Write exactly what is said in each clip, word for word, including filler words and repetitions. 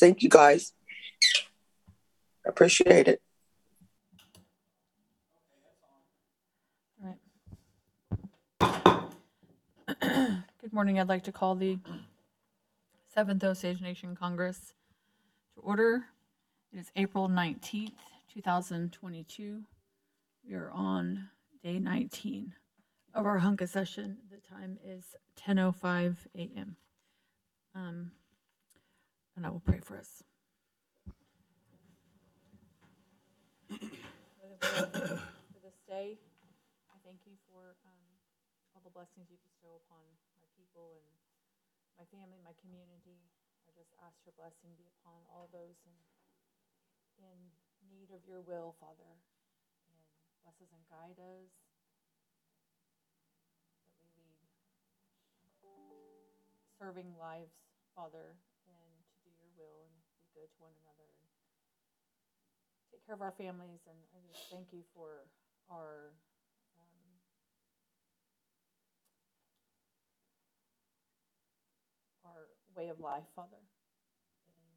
Thank you, guys. I appreciate it. Good morning. I'd like to call the seventh Osage Nation Congress to order. It is April nineteenth, two thousand twenty-two. We are on day nineteen of our Hunka session. The time is ten oh five a.m. Um, and I will pray for us. For this day, I thank you for um, all the blessings you bestow upon my people and my family, my community. I just ask your blessing be upon all those in, in need of your will, Father. And bless us and guide us, that we lead serving lives, Father, and to do your will and be good to one another and take care of our families. And I just thank you for our um, our way of life, Father. And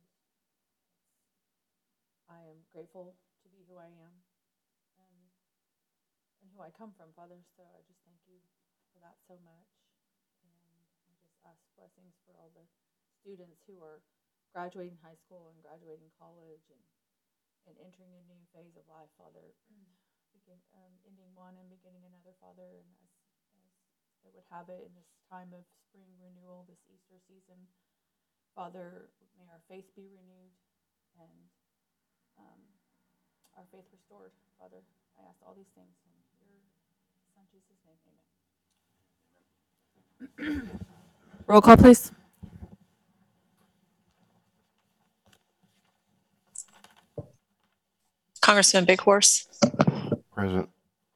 I am grateful to be who I am and and who I come from, Father. So I just thank you for that so much. And I just ask blessings for all the students who are graduating high school and graduating college and, and entering a new phase of life, Father. Begin, um, ending one and beginning another, Father. And as, as it would have it in this time of spring renewal, this Easter season, Father, may our faith be renewed and um, our faith restored, Father. I ask all these things in your Son Jesus' name, amen. Roll call, please. Congressman Big Horse. Present.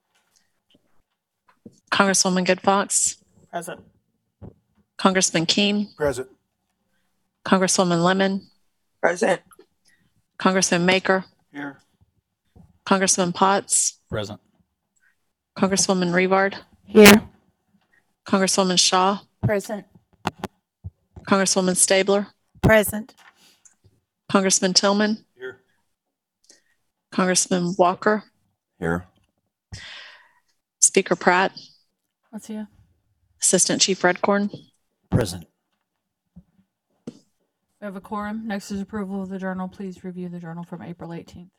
Congresswoman Good Fox. Present. Congressman Keene. Present. Congresswoman Lemon. Present. Congressman Maker. Here. Congressman Potts. Present. Congresswoman Revard. Here. Congresswoman Shaw. Present. Congresswoman Stabler. Present. Congressman Tillman. Here. Congressman Walker. Here. Speaker Pratt. Let's see. Assistant Chief Redcorn. Present. We have a quorum. Next is approval of the journal. Please review the journal from April eighteenth.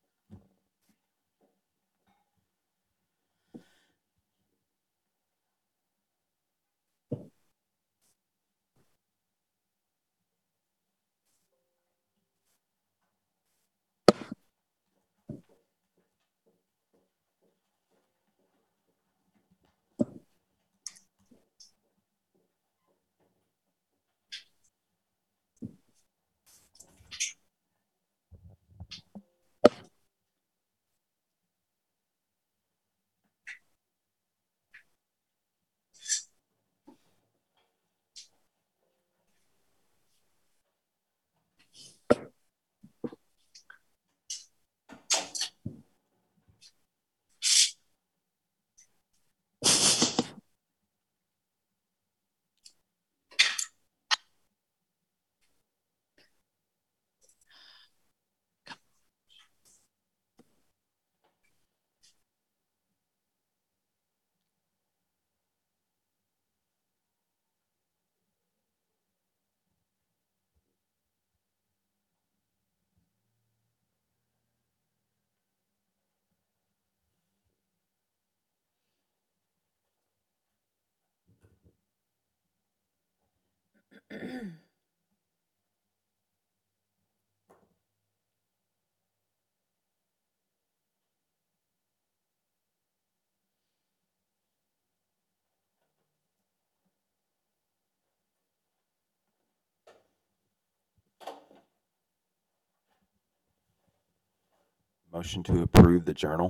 Motion to approve the journal.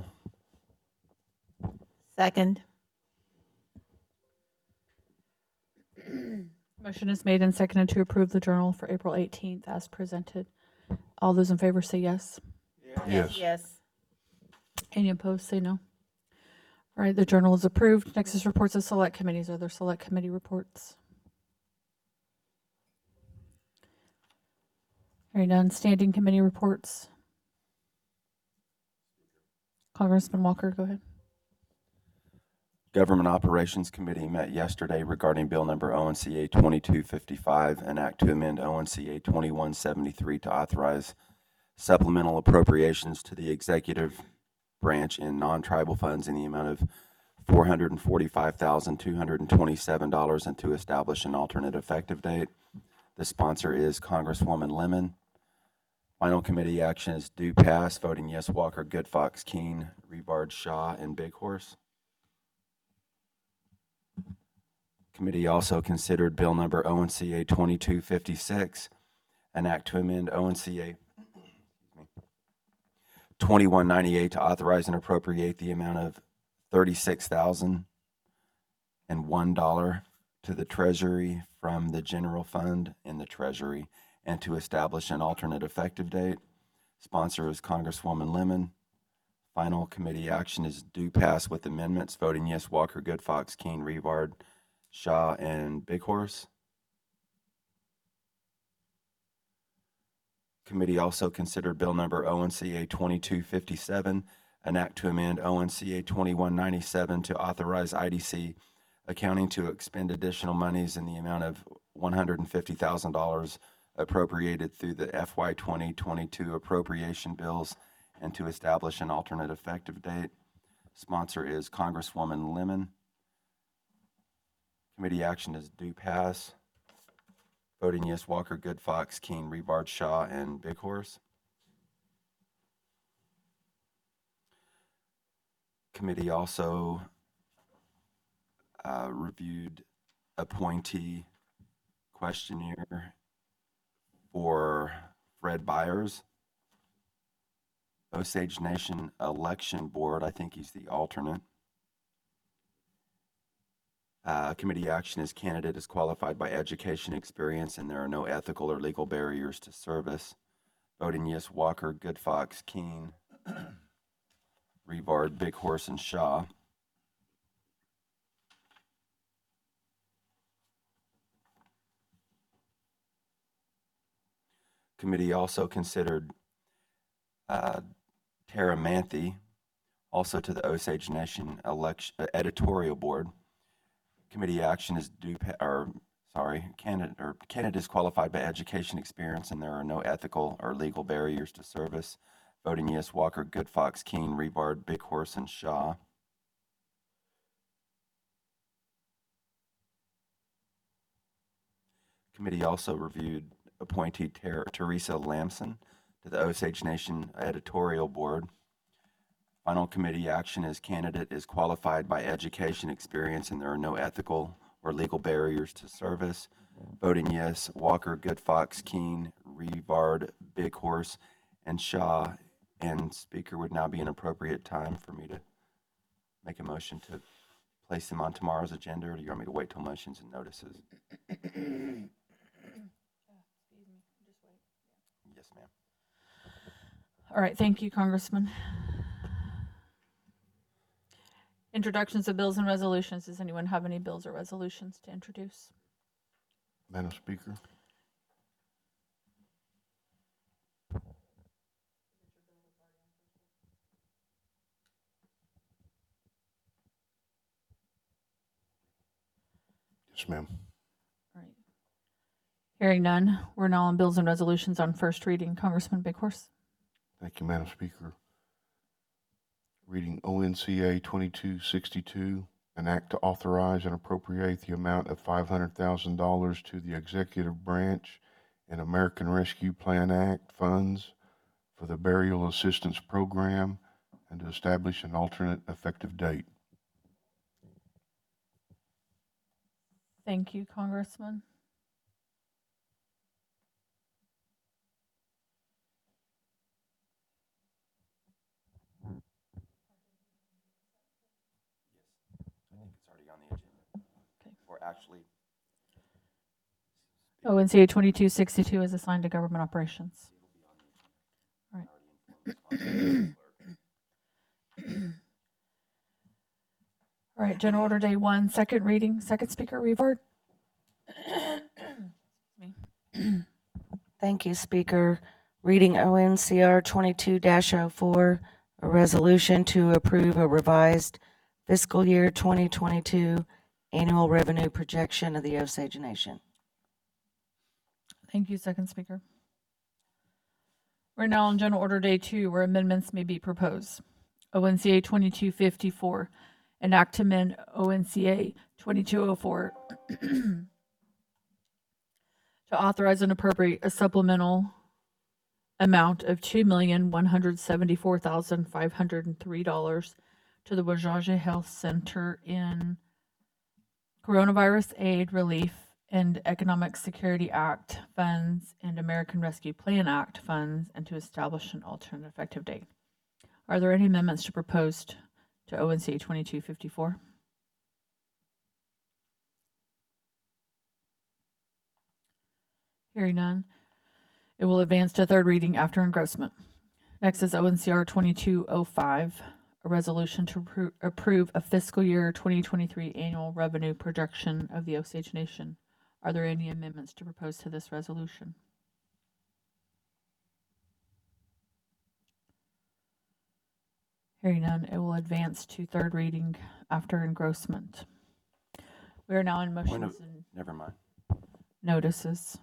Second. Motion is made and seconded to approve the journal for April eighteenth as presented. All those in favor say yes. Yes. Yes. Any opposed say no. All right, the journal is approved. Next is reports of select committees. Are there select committee reports? Hearing none, standing committee reports. Congressman Walker, go ahead. Government Operations Committee met yesterday regarding Bill Number O N C A twenty-two fifty-five, an act to amend O N C A twenty-one seventy-three to authorize supplemental appropriations to the executive branch in non-tribal funds in the amount of four hundred forty-five thousand two hundred twenty-seven dollars and to establish an alternate effective date. The sponsor is Congresswoman Lemon. Final committee action is do pass, voting yes, Walker, Goodfox, Keene, Revard, Shaw, and Big Horse. Committee also considered Bill Number O N C A twenty-two fifty-six, an act to amend O N C A twenty-one ninety-eight to authorize and appropriate the amount of thirty-six thousand one dollars to the Treasury from the general fund in the Treasury and to establish an alternate effective date. Sponsor is Congresswoman Lemon. Final committee action is do pass with amendments, voting yes, Walker, Goodfox, Keene, Revard, Shaw, and Big Horse. Committee also considered Bill Number O N C A twenty-two fifty-seven, an act to amend O N C A twenty-one ninety-seven to authorize I D C accounting to expend additional monies in the amount of one hundred fifty thousand dollars appropriated through the F Y twenty twenty-two appropriation bills and to establish an alternate effective date. Sponsor is Congresswoman Lemon. Committee action is do pass. Voting yes, Walker, Goodfox, Keene, Revard, Shaw, and Big Horse. Committee also uh, reviewed appointee questionnaire for Fred Byers. Osage Nation Election Board, I think he's the alternate. Uh, committee action is candidate is qualified by education experience and there are no ethical or legal barriers to service. Voting yes, Walker, Goodfox, Keene, Revard, Big Horse, and Shaw. Committee also considered uh, Tara Manthe, also to the Osage Nation election, uh, editorial board. Committee action is due, or sorry, candidate or candidate is qualified by education experience, and there are no ethical or legal barriers to service. Voting yes, Walker, Goodfox, Keene, Revard, Big Horse, and Shaw. Committee also reviewed appointee Ter- Teresa Lamson to the Osage Nation editorial board. Final committee action is candidate is qualified by education experience and there are no ethical or legal barriers to service. Voting yes, Walker, Goodfox, Keene, Revard, Big Horse, and Shaw. And speaker, would now be an appropriate time for me to make a motion to place them on tomorrow's agenda, or do you want me to wait till motions and notices? Yes, ma'am. All right, thank you, Congressman. Introductions of bills and resolutions. Does anyone have any bills or resolutions to introduce? Madam Speaker. Yes, ma'am. All right. Hearing none, we're now on bills and resolutions on first reading. Congressman Big Horse. Thank you, Madam Speaker. Reading O N C A twenty-two sixty-two, an act to authorize and appropriate the amount of five hundred thousand dollars to the Executive Branch and American Rescue Plan Act funds for the Burial Assistance Program and to establish an alternate effective date. Thank you, Congressman. I think it's already on the agenda. Okay. Or actually, O N C A twenty-two sixty-two is assigned to government operations. All right. All right, General Order Day one, second reading, second speaker, Revard. Excuse me. Thank you, Speaker. Reading O N C R twenty-two dash oh four, a resolution to approve a revised fiscal year twenty twenty-two annual revenue projection of the Osage Nation. Thank you, Second Speaker. We're now on General Order Day Two, where amendments may be proposed. O N C A twenty-two fifty-four, an act to amend O N C A twenty-two oh four to authorize and appropriate a supplemental amount of two million one hundred seventy-four thousand five hundred three dollars to the Wajaja Health Center in Coronavirus Aid Relief and Economic Security Act funds and American Rescue Plan Act funds, and to establish an alternate effective date. Are there any amendments to propose to O N C A twenty-two fifty-four? Hearing none, it will advance to third reading after engrossment. Next is O N C R twenty-two oh five, a resolution to appro- approve a fiscal year twenty twenty-three annual revenue projection of the Osage Nation. Are there any amendments to propose to this resolution? Hearing none, it will advance to third reading after engrossment. We are now in Point motions of- and Never mind. notices.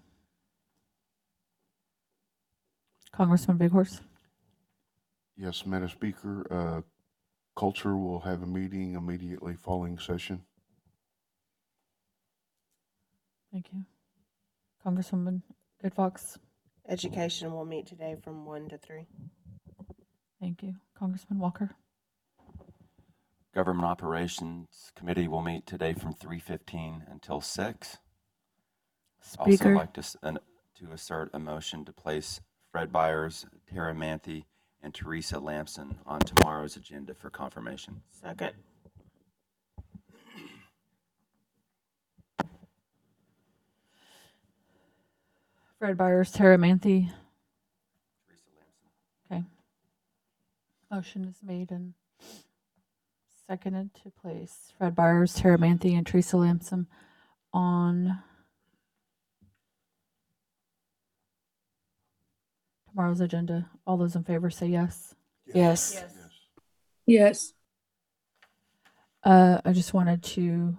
Congressman Big Horse. Yes, Madam Speaker, uh, Culture will have a meeting immediately following session. Thank you. Congresswoman Good Fox. Education will meet today from one to three. Thank you. Congressman Walker. Government Operations Committee will meet today from three fifteen until six. Also Speaker, like to, s- an- to assert a motion to place Fred Byers, Tara Manthe, and Teresa Lamson on tomorrow's agenda for confirmation. Second. Fred Byers, Tara Manthe. Teresa Lamson. Okay. Motion is made and seconded to place Fred Byers, Tara Manthe, and Teresa Lamson on tomorrow's agenda. All those in favor say yes. yes. Yes. Yes. Uh, I just wanted to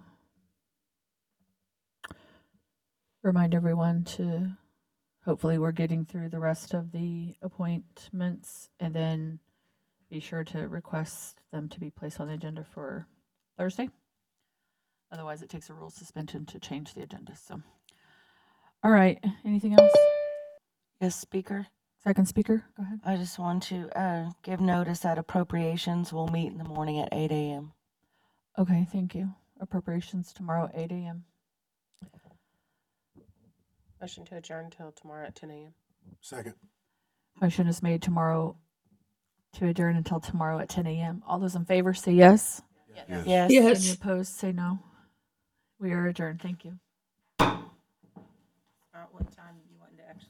remind everyone to, hopefully we're getting through the rest of the appointments, and then be sure to request them to be placed on the agenda for Thursday. Otherwise, it takes a rule suspension to change the agenda. So, all right. Anything else? Yes, Speaker. Second speaker, go ahead. I just want to uh, give notice that appropriations will meet in the morning at eight a.m. Okay, thank you. Appropriations tomorrow at eight a.m. Motion to adjourn till tomorrow at ten a.m. Second. Motion is made tomorrow to adjourn until tomorrow at ten a.m. All those in favor say yes. Yes. Any opposed say no. We are adjourned. Thank you. Uh, what time